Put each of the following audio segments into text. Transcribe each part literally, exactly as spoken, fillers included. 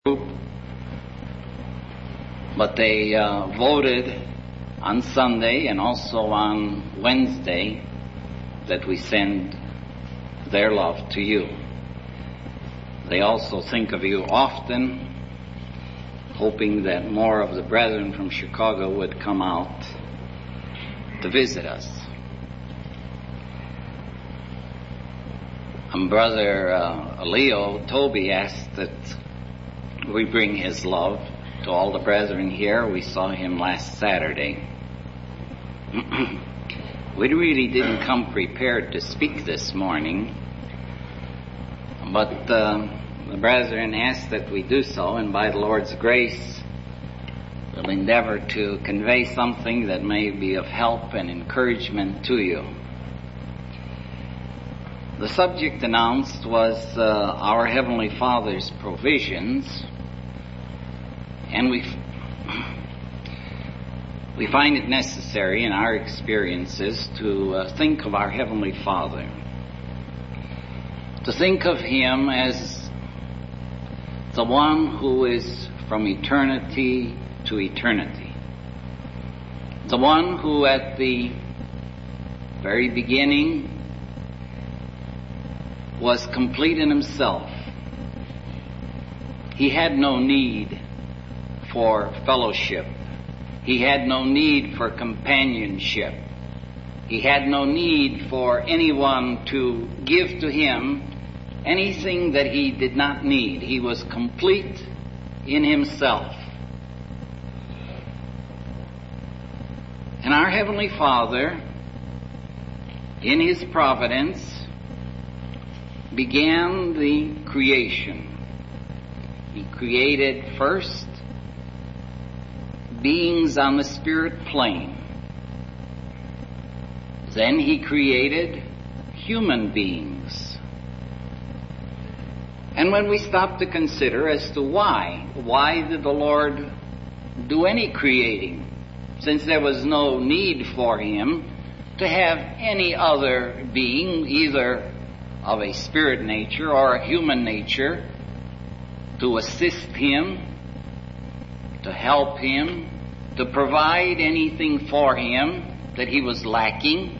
group, but they uh, voted on Sunday and also on Wednesday that we send their love to you. They also think of you often, hoping that more of the brethren from Chicago would come out to visit us. And Brother uh, Leo Toby asked that we bring his love to all the brethren here. We saw him last Saturday. We really didn't come prepared to speak this morning, but uh, the brethren asked that we do so, and by the Lord's grace, we'll endeavor to convey something that may be of help and encouragement to you. The subject announced was uh, our Heavenly Father's provisions, and we we find it necessary in our experiences to uh, think of our Heavenly Father, to think of Him as the one who is from eternity to eternity, the one who at the very beginning was complete in Himself. He had no need for fellowship. He had no need for companionship. He had no need for anyone to give to Him anything that He did not need. He was complete in Himself. And our Heavenly Father, in His providence, began the creation. He created first beings on the spirit plane. Then He created human beings. And when we stop to consider as to why, why did the Lord do any creating, since there was no need for Him to have any other being, either of a spirit nature or a human nature, to assist Him, to help Him, to provide anything for Him that He was lacking.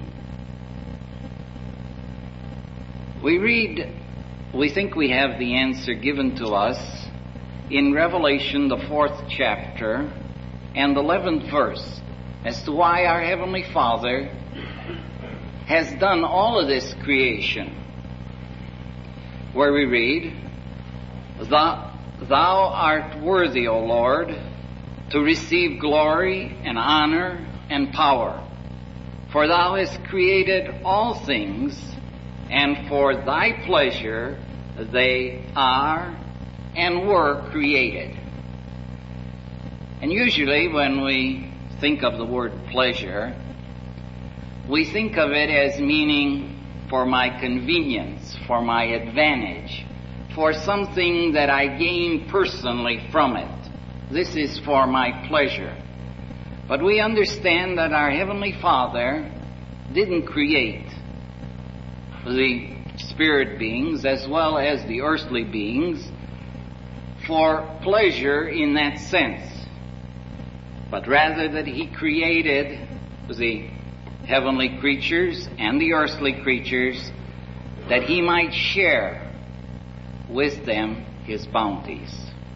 We read, we think we have the answer given to us in Revelation, the fourth chapter and eleventh verse, as to why our Heavenly Father has done all of this creation, where we read, Thou, thou art worthy, O Lord, to receive glory and honor and power, for Thou hast created all things, and for Thy pleasure they are and were created. And usually when we think of the word pleasure, we think of it as meaning for my convenience, for my advantage, for something that I gain personally from it. This is for my pleasure. But we understand that our Heavenly Father didn't create the spirit beings as well as the earthly beings for pleasure in that sense, but rather that He created the heavenly creatures and the earthly creatures that He might share with them His bounties.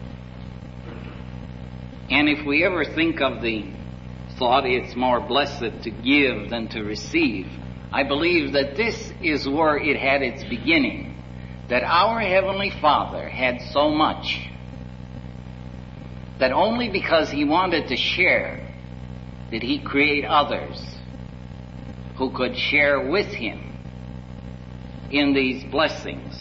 And if we ever think of the thought, it's more blessed to give than to receive, I believe that this is where it had its beginning, that our Heavenly Father had so much that only because He wanted to share did He create others who could share with Him in these blessings.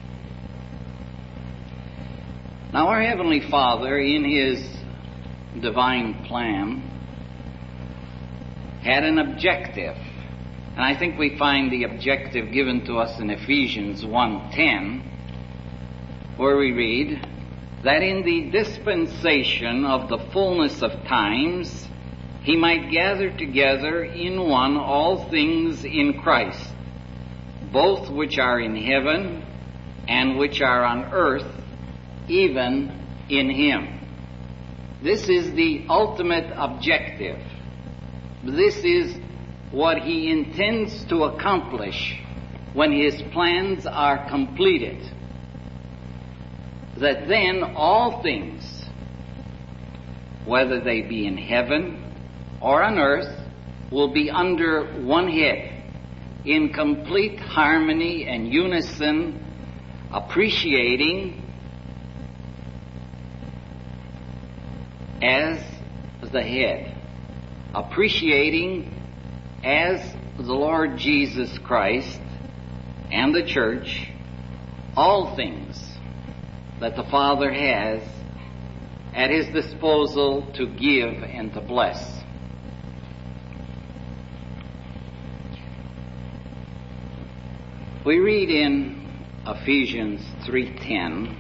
Now, our Heavenly Father, in His divine plan, had an objective. And I think we find the objective given to us in Ephesians one ten, where we read, that in the dispensation of the fullness of times He might gather together in one all things in Christ, both which are in heaven and which are on earth, even in Him. This is the ultimate objective. This is what He intends to accomplish when His plans are completed. That then all things, whether they be in heaven or on earth, will be under one head, in complete harmony and unison, appreciating as the head, appreciating as the Lord Jesus Christ and the church all things that the Father has at His disposal to give and to bless. We read in Ephesians three ten,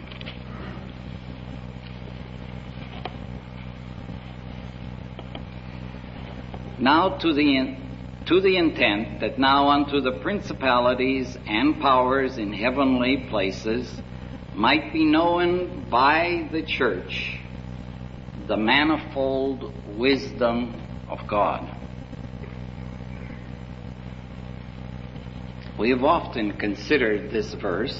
now to the in, to the intent that now unto the principalities and powers in heavenly places might be known by the church the manifold wisdom of God. We have often considered this verse.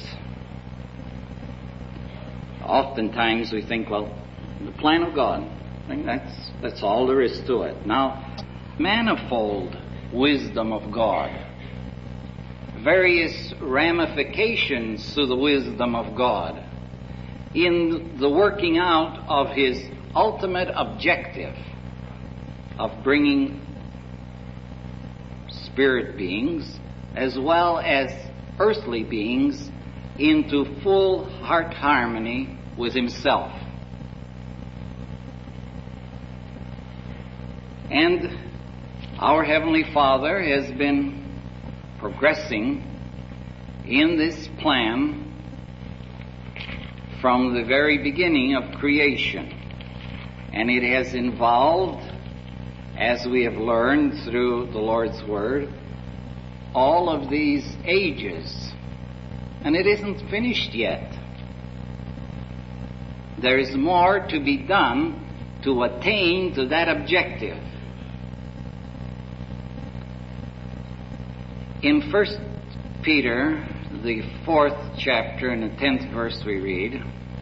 Oftentimes we think, well, the plan of God, I think that's, that's all there is to it. Now, manifold wisdom of God, various ramifications to the wisdom of God in the working out of His ultimate objective of bringing spirit beings as well as earthly beings into full heart harmony with Himself. And our Heavenly Father has been progressing in this plan from the very beginning of creation. And it has involved, as we have learned through the Lord's Word, all of these ages. And it isn't finished yet. There is more to be done to attain to that objective. In First Peter, the fourth chapter and the tenth verse we read,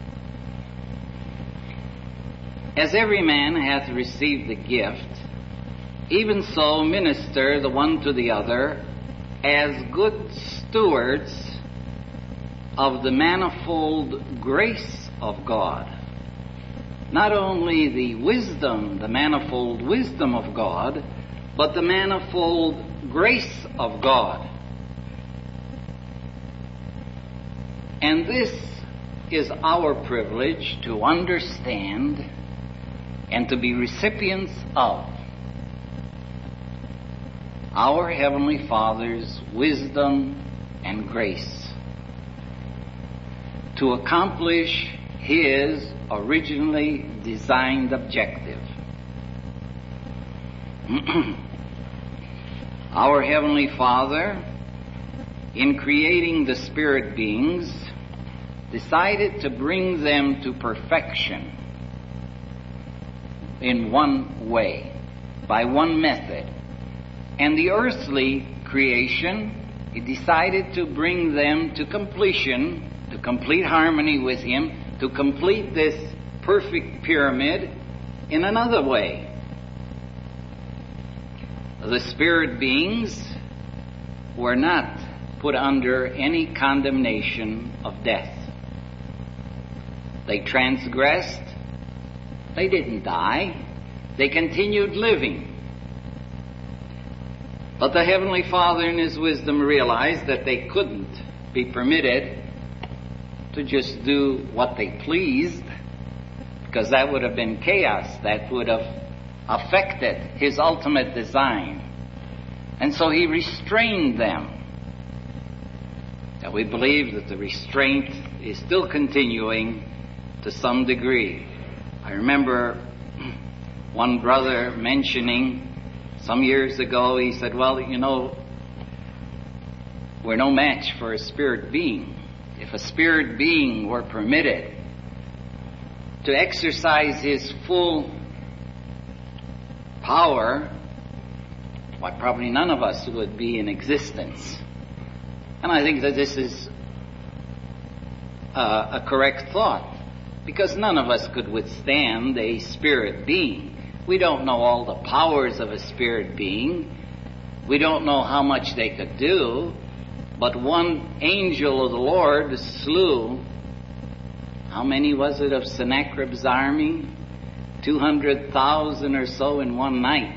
as every man hath received the gift, even so minister the one to the other as good stewards of the manifold grace of God. Not only the wisdom, the manifold wisdom of God, but the manifold grace of God. And this is our privilege to understand and to be recipients of our Heavenly Father's wisdom and grace to accomplish His originally designed objective. Our Heavenly Father, in creating the spirit beings, decided to bring them to perfection in one way, by one method. And the earthly creation, He decided to bring them to completion, to complete harmony with Him, to complete this perfect pyramid in another way. The spirit beings were not put under any condemnation of death. They transgressed. They didn't die. They continued living. But the Heavenly Father in His wisdom realized that they couldn't be permitted to just do what they pleased, because that would have been chaos. That would have affected His ultimate design. And so He restrained them. And we believe that the restraint is still continuing to some degree. I remember one brother mentioning some years ago, he said, well, you know, we're no match for a spirit being. If a spirit being were permitted to exercise his full power, why, probably none of us would be in existence. And I think that this is uh, a correct thought, because none of us could withstand a spirit being. We don't know all the powers of a spirit being. We don't know how much they could do. But one angel of the Lord slew, how many was it of Sennacherib's army? two hundred thousand or so in one night.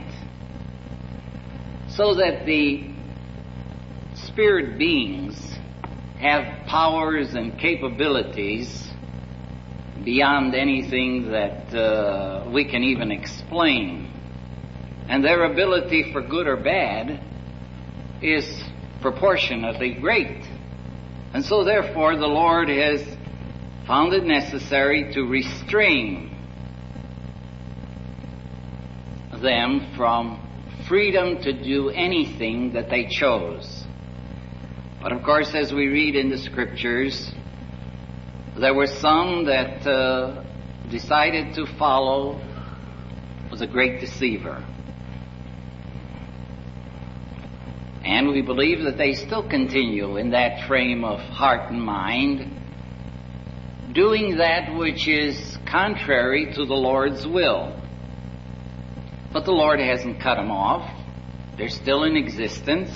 So that the spirit beings have powers and capabilities beyond anything that uh, we can even explain. And their ability for good or bad is proportionately great. And so therefore the Lord has found it necessary to restrain them from freedom to do anything that they chose. But of course, as we read in the Scriptures, there were some that uh, decided to follow the great deceiver. And we believe that they still continue in that frame of heart and mind, doing that which is contrary to the Lord's will. But the Lord hasn't cut them off. They're still in existence.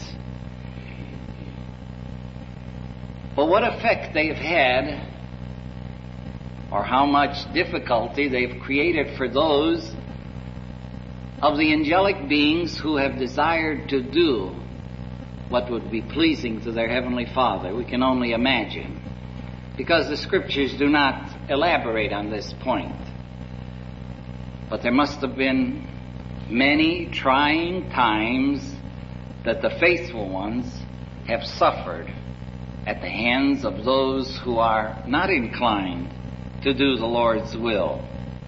But what effect they've had, or how much difficulty they've created for those of the angelic beings who have desired to do what would be pleasing to their Heavenly Father, we can only imagine, because the Scriptures do not elaborate on this point. But there must have been many trying times that the faithful ones have suffered at the hands of those who are not inclined to do the Lord's will.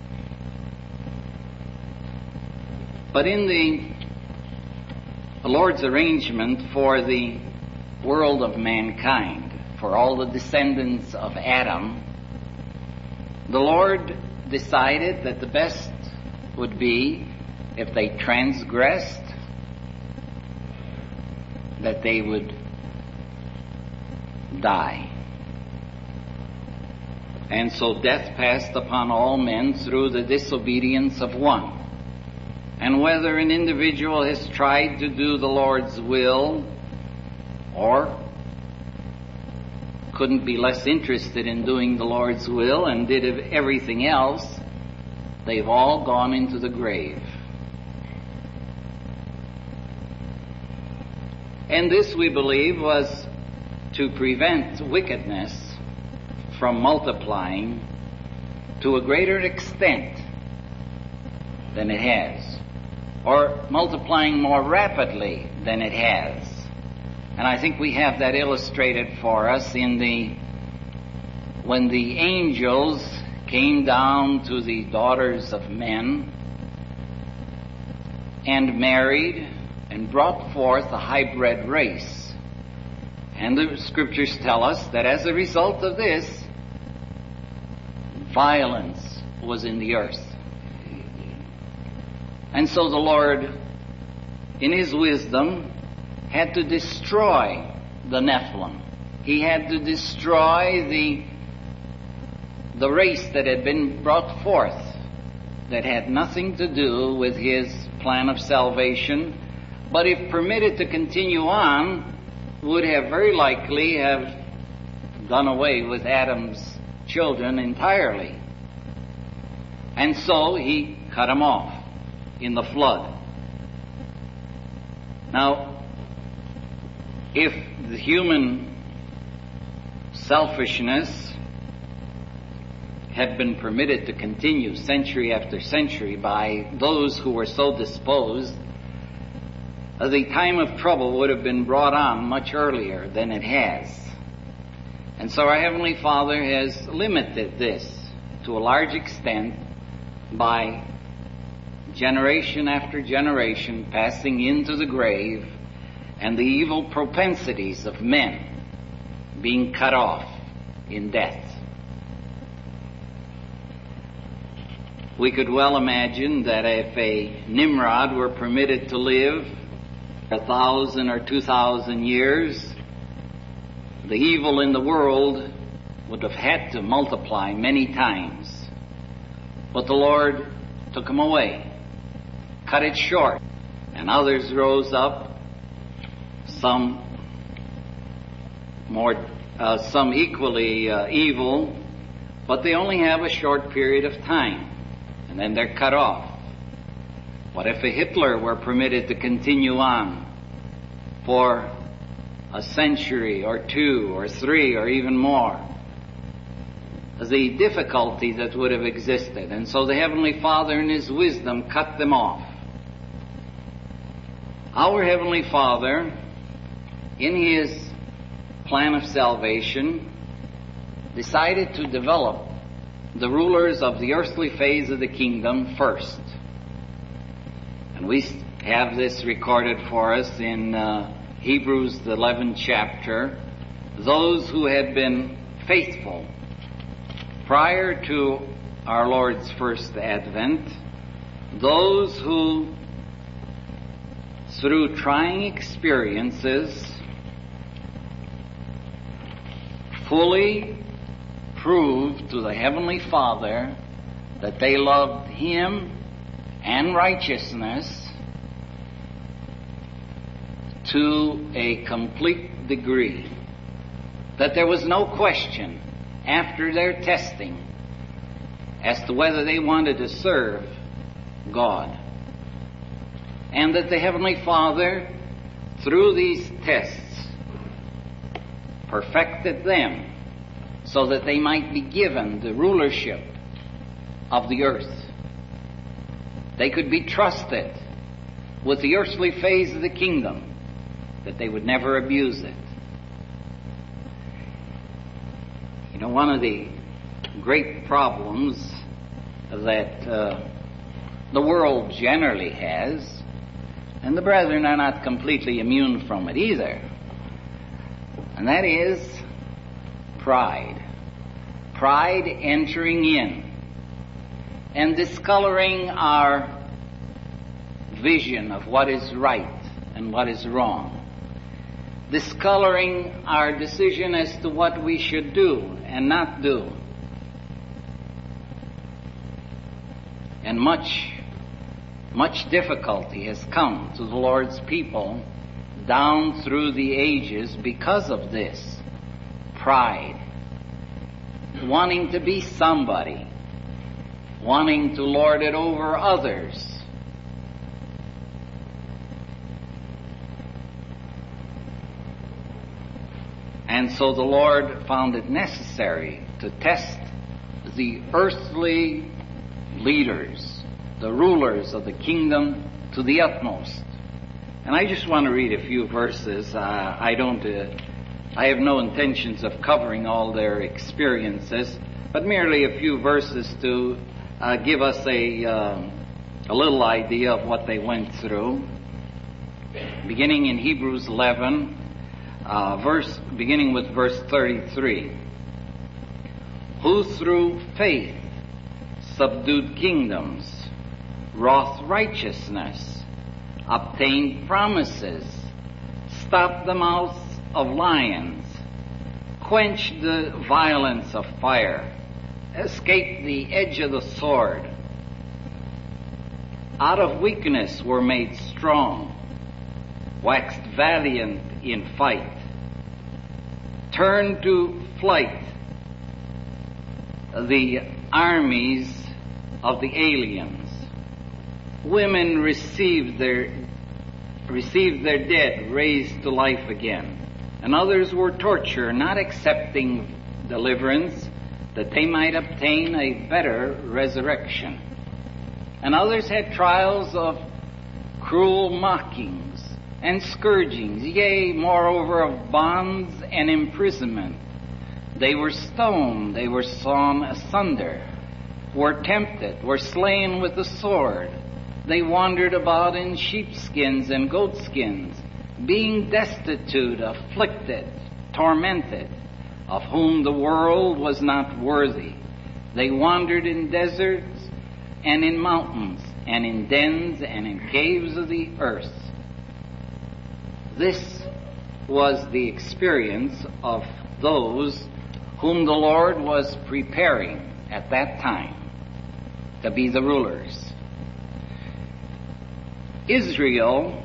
But in the Lord's arrangement for the world of mankind, for all the descendants of Adam, the Lord decided that the best would be, if they transgressed, that they would die. And so death passed upon all men through the disobedience of one. And whether an individual has tried to do the Lord's will or couldn't be less interested in doing the Lord's will and did everything else, they've all gone into the grave. And this, we believe, was to prevent wickedness from multiplying to a greater extent than it has, or multiplying more rapidly than it has. And I think we have that illustrated for us in the when the angels came down to the daughters of men and married and brought forth a hybrid race. And the Scriptures tell us that as a result of this, violence was in the earth. And so the Lord, in His wisdom, had to destroy the Nephilim. He had to destroy the, the race that had been brought forth that had nothing to do with His plan of salvation, but if permitted to continue on, would have very likely have done away with Adam's children entirely. And so He cut them off in the flood. Now, if the human selfishness had been permitted to continue century after century by those who were so disposed, the time of trouble would have been brought on much earlier than it has. And so our Heavenly Father has limited this to a large extent by generation after generation passing into the grave and the evil propensities of men being cut off in death. We could well imagine that if a Nimrod were permitted to live a thousand or two thousand years, the evil in the world would have had to multiply many times. But the Lord took him away, cut it short, and others rose up, some more, uh, some equally uh, evil, but they only have a short period of time, and then they're cut off. What if a Hitler were permitted to continue on for a century or two or three or even more? The difficulty that would have existed. And so the Heavenly Father in His wisdom cut them off. Our Heavenly Father, in His plan of salvation, decided to develop the rulers of the earthly phase of the kingdom first. And we have this recorded for us in uh, Hebrews, the eleventh chapter. Those who had been faithful prior to our Lord's first advent, those who, through trying experiences, fully proved to the Heavenly Father that they loved Him and righteousness to a complete degree, that there was no question after their testing as to whether they wanted to serve God, and that the Heavenly Father, through these tests, perfected them so that they might be given the rulership of the earth. They could be trusted with the earthly phase of the kingdom, that they would never abuse it. You know, one of the great problems that uh, the world generally has, and the brethren are not completely immune from it either, and that is pride. Pride entering in and discoloring our vision of what is right and what is wrong, discoloring our decision as to what we should do and not do. And much, much difficulty has come to the Lord's people down through the ages because of this. Pride. Wanting to be somebody. Wanting to lord it over others. And so the Lord found it necessary to test the earthly leaders, the rulers of the kingdom, to the utmost. And I just want to read a few verses. Uh, I don't, uh, I have no intentions of covering all their experiences, but merely a few verses to uh, give us a, uh, a little idea of what they went through. Beginning in Hebrews eleven, uh, verse, beginning with verse thirty-three. Who through faith subdued kingdoms, wrought righteousness, obtained promises, stopped the mouths of lions, quenched the violence of fire, escaped the edge of the sword, out of weakness were made strong, waxed valiant in fight, turned to flight the armies of the aliens. Women received their received their dead raised to life again, and others were tortured, not accepting deliverance, that they might obtain a better resurrection. And others had trials of cruel mockings and scourgings, yea, moreover, of bonds and imprisonment. They were stoned, they were sawn asunder, were tempted, were slain with the sword. They wandered about in sheepskins and goatskins, being destitute, afflicted, tormented, of whom the world was not worthy. They wandered in deserts, and in mountains, and in dens, and in caves of the earth. This was the experience of those whom the Lord was preparing at that time to be the rulers. Israel,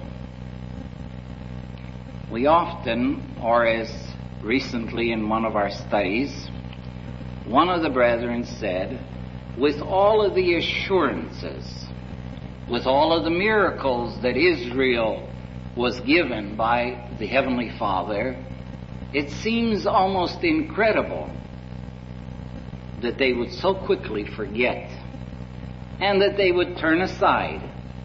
we often, or as recently in one of our studies, one of the brethren said, with all of the assurances, with all of the miracles that Israel was given by the Heavenly Father, it seems almost incredible that they would so quickly forget and that they would turn aside.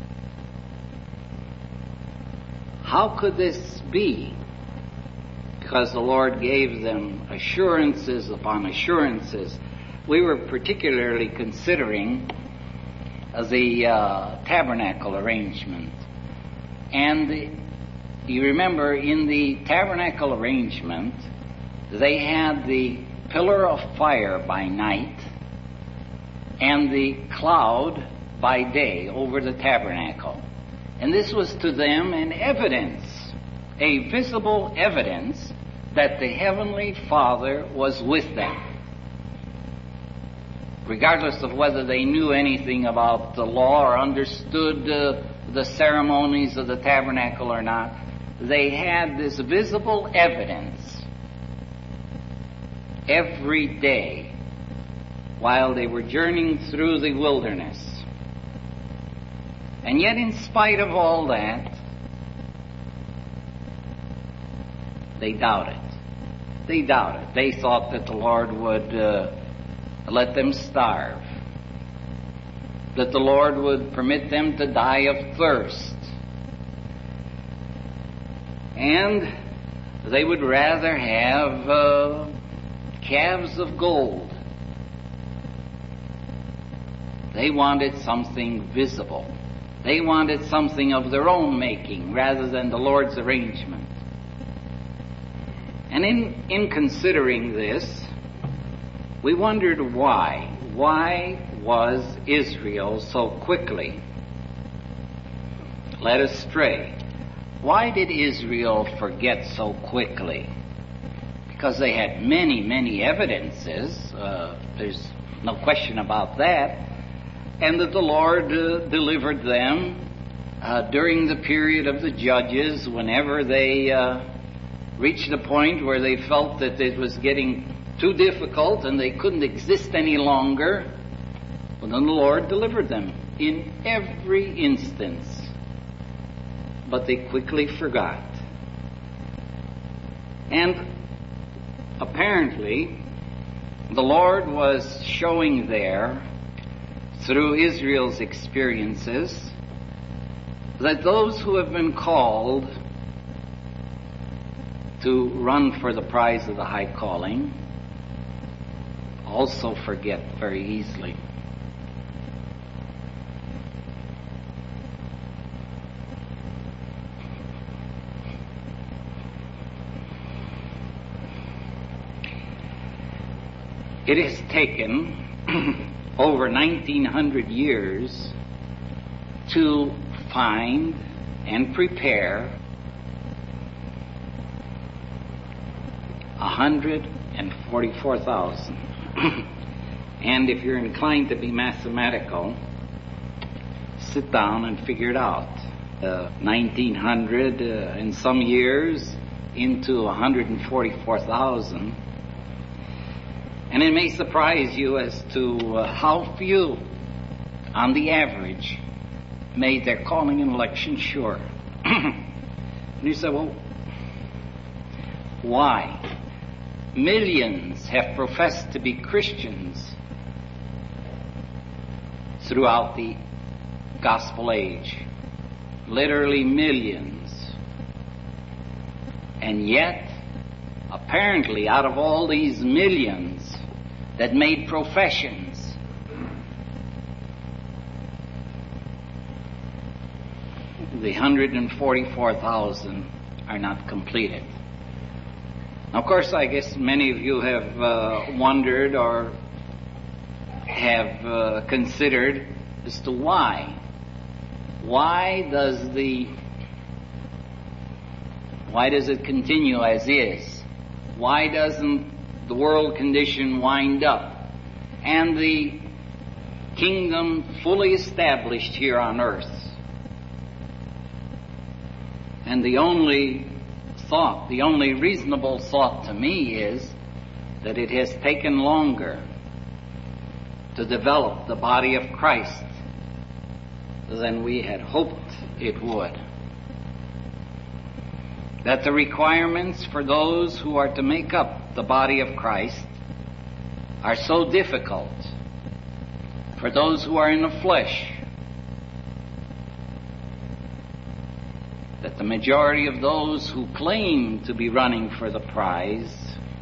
How could this be? Because the Lord gave them assurances upon assurances. We were particularly considering the uh, tabernacle arrangement. And the, you remember in the tabernacle arrangement, they had the pillar of fire by night and the cloud by day over the tabernacle. And this was to them an evidence, a visible evidence that the Heavenly Father was with them. Regardless of whether they knew anything about the law or understood uh, the ceremonies of the tabernacle or not, they had this visible evidence every day while they were journeying through the wilderness. And yet, in spite of all that, they doubted. They doubted. They thought that the Lord would uh, let them starve, that the Lord would permit them to die of thirst, and they would rather have uh, calves of gold. They wanted something visible. They wanted something of their own making rather than the Lord's arrangement. And in, in considering this, we wondered why. Why was Israel so quickly led astray? Why did Israel forget so quickly? Because they had many, many evidences. Uh, there's no question about that. And that the Lord uh, delivered them uh, during the period of the judges whenever they uh, reached a point where they felt that it was getting too difficult and they couldn't exist any longer. Well, then the Lord delivered them in every instance. But they quickly forgot. And apparently, the Lord was showing there, through Israel's experiences, that those who have been called to run for the prize of the high calling also forget very easily. It has taken over nineteen hundred years to find and prepare one hundred forty-four thousand. And if you're inclined to be mathematical, sit down and figure it out. Uh, nineteen hundred uh, in some years into one hundred forty-four thousand. And it may surprise you as to uh, how few, on the average, made their calling and election sure. And you say, well, why? Millions have professed to be Christians throughout the gospel age. Literally millions. And yet, apparently, out of all these millions that made professions, the one hundred forty-four thousand are not completed. Now, of course, I guess many of you have uh, wondered or have uh, considered as to why. Why does the why does it continue as is? Why doesn't the world condition wind up and the kingdom fully established here on earth? And the only thought, the only reasonable thought to me is that it has taken longer to develop the body of Christ than we had hoped it would. That the requirements for those who are to make up the body of Christ are so difficult for those who are in the flesh that the majority of those who claim to be running for the prize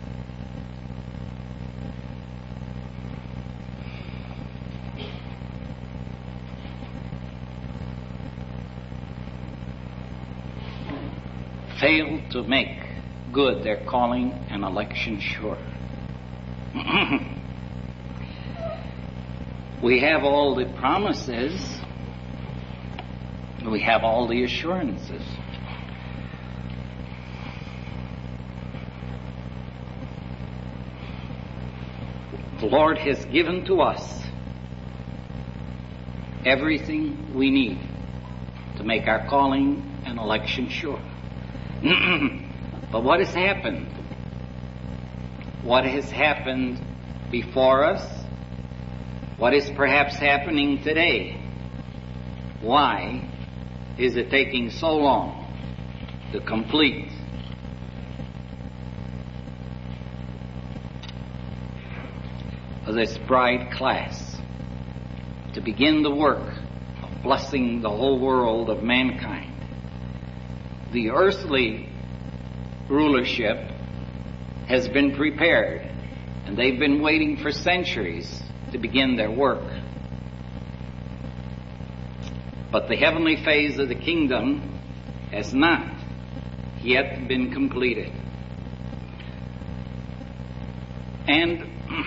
fail to make good their calling and election sure. We have all the promises. We have all the assurances. The Lord has given to us everything we need to make our calling and election sure. But what has happened? What has happened before us? What is perhaps happening today? Why is it taking so long to complete this bride class, to begin the work of blessing the whole world of mankind? The earthly rulership has been prepared, and they've been waiting for centuries to begin their work. But the heavenly phase of the kingdom has not yet been completed. And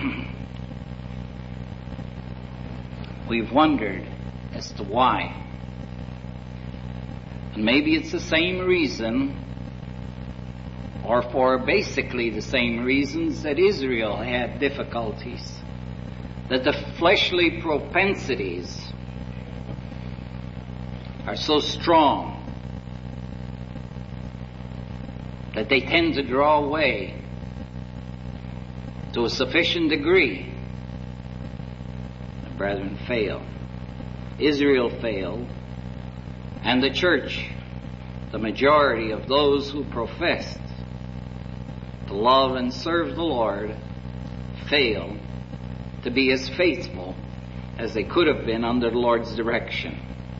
we've wondered as to why. And maybe it's the same reason, or for basically the same reasons that Israel had difficulties. That the fleshly propensities are so strong that they tend to draw away to a sufficient degree. The brethren failed. Israel failed. And the church, the majority of those who professed to love and serve the Lord, failed to be as faithful as they could have been under the Lord's direction.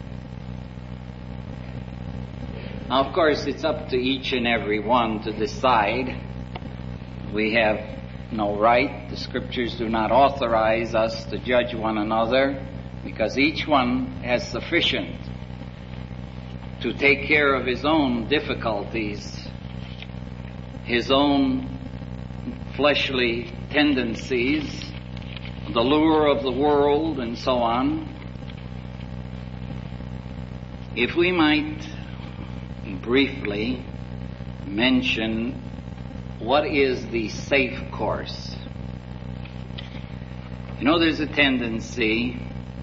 Now, of course, it's up to each and every one to decide. We have no right. The Scriptures do not authorize us to judge one another, because each one has sufficient to take care of his own difficulties, his own fleshly tendencies, the lure of the world, and so on. If we might briefly mention what is the safe course. You know, there's a tendency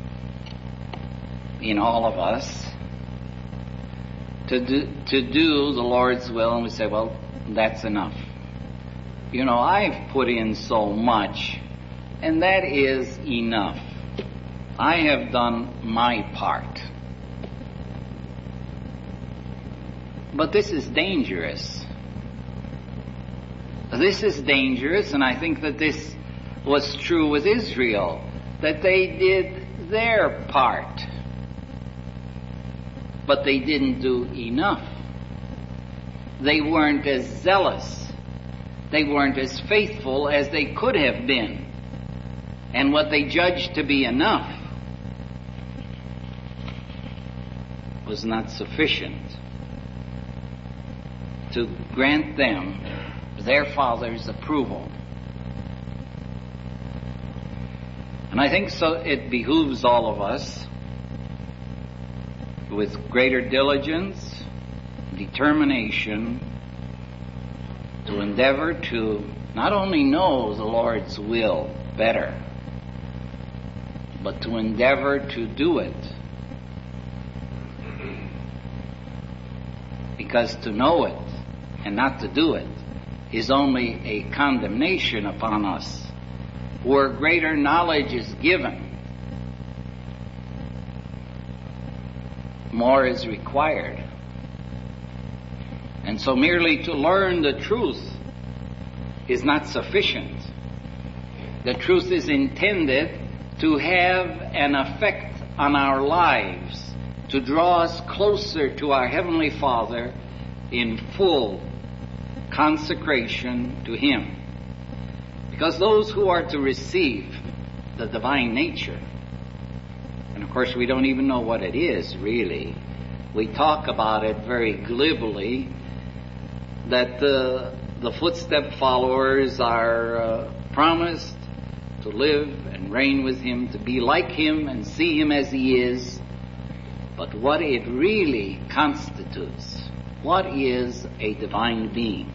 in all of us to do, to do the Lord's will, and we say, well, that's enough. You know, I've put in so much, and that is enough. I have done my part. But this is dangerous. This is dangerous, and I think that this was true with Israel, that they did their part, but they didn't do enough. They weren't as zealous. They weren't as faithful as they could have been. And what they judged to be enough was not sufficient to grant them their Father's approval. And I think so it behooves all of us with greater diligence, determination, to endeavor to not only know the Lord's will better, but to endeavor to do it. Because to know it and not to do it is only a condemnation upon us. Where greater knowledge is given, more is required. And so merely to learn the truth is not sufficient. The truth is intended to have an effect on our lives, to draw us closer to our Heavenly Father in full consecration to Him. Because those who are to receive the divine nature, and of course we don't even know what it is really, we talk about it very glibly, that the, the footstep followers are uh, promised to live and reign with Him, to be like Him and see Him as He is. But what it really constitutes, what is a divine being?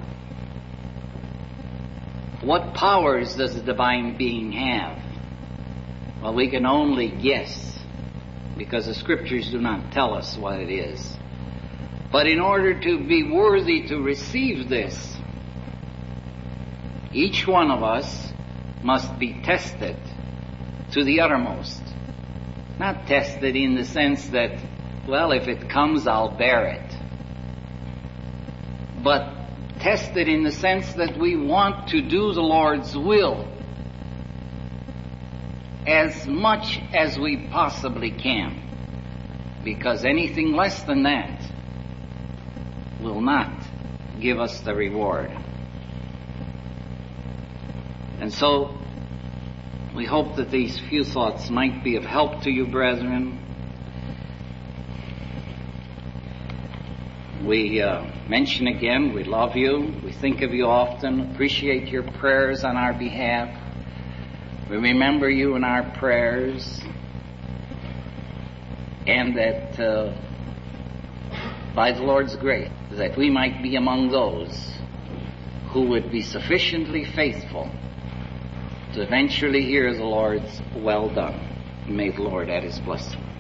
What powers does a divine being have? Well, we can only guess, because the Scriptures do not tell us what it is. But in order to be worthy to receive this, each one of us must be tested to the uttermost. Not tested in the sense that, well, if it comes, I'll bear it. But tested in the sense that we want to do the Lord's will as much as we possibly can, because anything less than that will not give us the reward. And so we hope that these few thoughts might be of help to you, brethren. We uh, mention again, we love you, we think of you often, appreciate your prayers on our behalf. We remember you in our prayers, and that uh, by the Lord's grace, that we might be among those who would be sufficiently faithful to eventually hear the Lord's well done. May the Lord add His blessing.